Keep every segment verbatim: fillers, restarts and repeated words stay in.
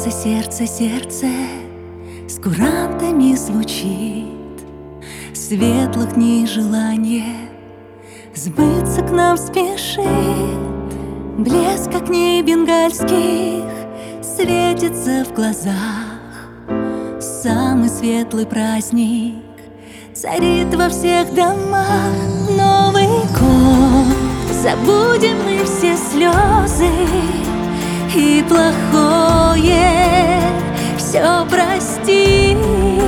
Сердце, сердце, сердце с курантами звучит, светлых дней желание сбыться к нам спешит. Блеск огней бенгальских светится в глазах, самый светлый праздник царит во всех домах. Новый год, забудем мы все слезы и плохое, все прости.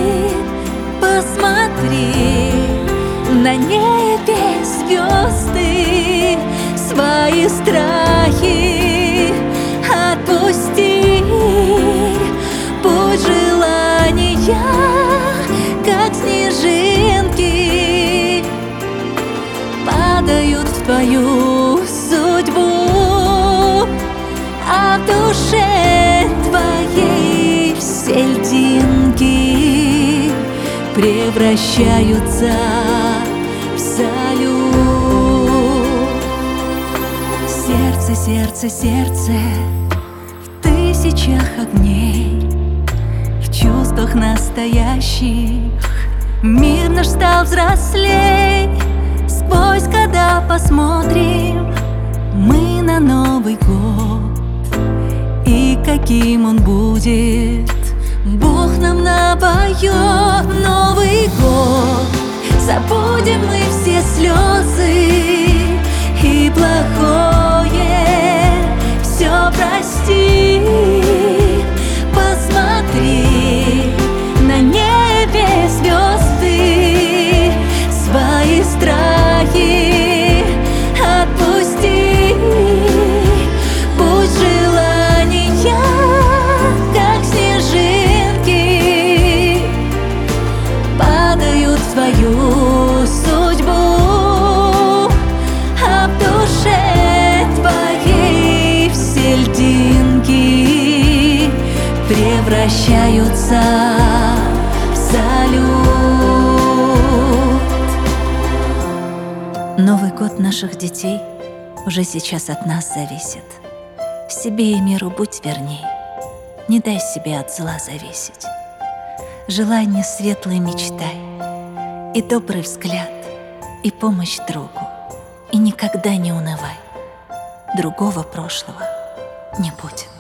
Посмотри, на небе звезды, свои страхи отпусти. Пусть желания, как снежинки, падают в твою судьбу, а в душе твоей все льдинки превращаются в салют. Сердце, сердце, сердце в тысячах огней, в чувствах настоящих мир наш стал взрослей. Сквозь года посмотрим мы на Новый год, и каким он будет, Бог нам напоет. Новый год, забудем мы все слезы и плохое, все прости. Посмотри, на небе звезды, свои страхи отпусти. Пусть желания, как снежинки, падают в твою судьбу, а в душе твоей все льдинки превращаются в салют. Новый год наших детей уже сейчас от нас зависит. Себе и миру будь верней, не дай себе от зла зависеть. Желание светлое мечтай, и добрый взгляд, и помощь другу. И никогда не унывай, другого прошлого не будет.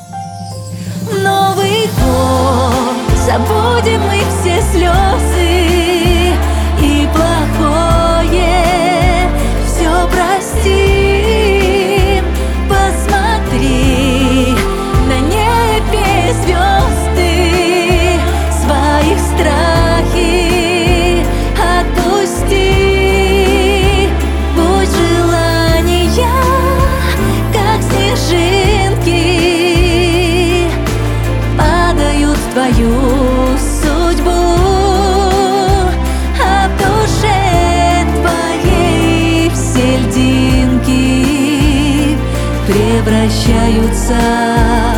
Новый год, забудем мы все слезы и плохое, все простим. Посмотри, на небе звезды, своих страхи отпусти. Пусть желания, как снежинки, падают в твою судьбу, а в душе твоей все льдинки превращаются